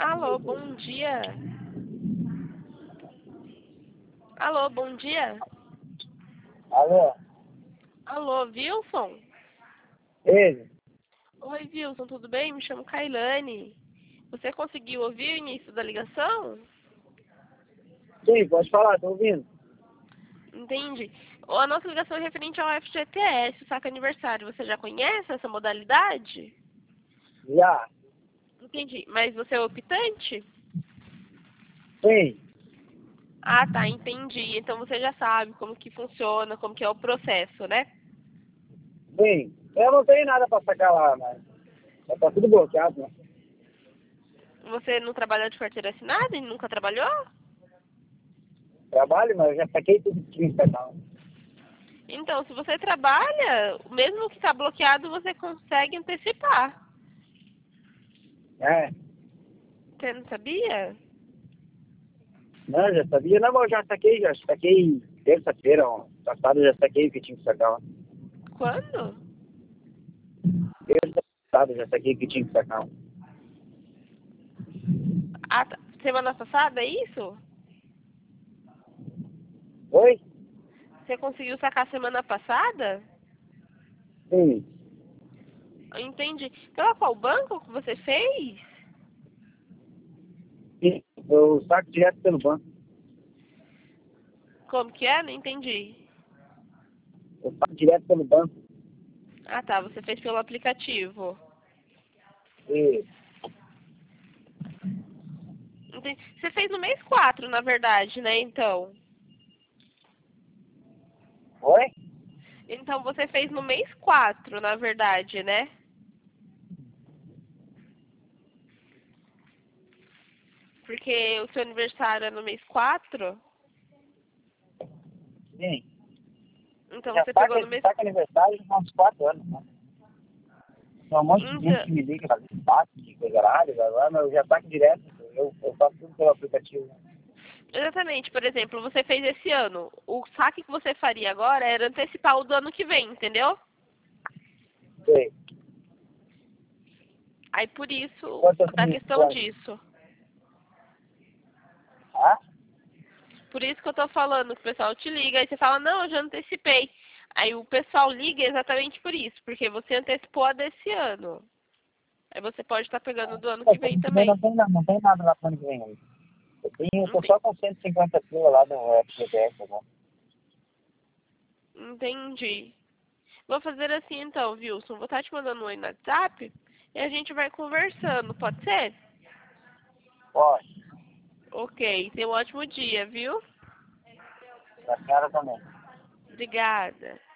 Alô, bom dia. Alô, bom dia. Alô? Alô, Wilson? Ele? Oi, Wilson, tudo bem? Me chamo Kailane. Você conseguiu ouvir o início da ligação? Sim, pode falar, tô ouvindo. Entendi. A nossa ligação é referente ao FGTS, o saque aniversário. Você já conhece essa modalidade? Já? Entendi. Mas você é optante? Sim, Ah, tá, entendi. Então você já sabe como que funciona, como que é o processo, né? sim. Eu não tenho nada pra sacar lá, mas já tá tudo bloqueado, né? Você não trabalha de carteira assinada e nunca trabalhou? Trabalho, mas eu já saquei tudo que tinha instalado. Então, se você trabalha, mesmo que está bloqueado, você consegue antecipar. É, Você não sabia? não, já sabia. Não, mas eu já saquei terça-feira, ó. Passado, já saquei o que tinha que sacar lá. Quando? Terça passada, já saquei o que tinha que sacar lá. Ah, tá. Semana passada, é isso? Oi? Você conseguiu sacar semana passada? Sim. Entendi. Pela qual banco que você fez? Sim, eu saco direto pelo banco. Como que é? Não entendi. Eu saco direto pelo banco. Ah, tá. Você fez pelo aplicativo. E... Entendi. Você fez no mês 4, na verdade, né? Oi? Então você fez no mês 4, na verdade, né? Porque o seu aniversário é no mês 4. Sim. Então Já você pegou no mês. saca aniversário já há uns 4 anos, né? Tem um monte de gente Então, que me liga, faz saque, de coisa rara, mas eu já saco direto. Eu faço tudo pelo aplicativo. exatamente, por exemplo, você fez esse ano. O saque que você faria agora era antecipar o do ano que vem, entendeu? Sei. Aí por isso, Quanto a assim, questão quanto? disso. Ah? Por isso que eu tô falando, que o pessoal te liga, aí você fala, não, eu já antecipei. Aí o pessoal liga exatamente por isso, porque você antecipou a desse ano. Aí você pode estar pegando do ano Pô, que vem também também. não tem nada lá pra ninguém aí. Eu tô Ente- só com 150 pila lá no FGTS, né? Entendi. Vou fazer assim então, Wilson. Vou estar te mandando um oi no WhatsApp e a gente vai conversando, pode ser? Pode. Ok, tenha um ótimo dia, viu? A senhora também. Obrigada.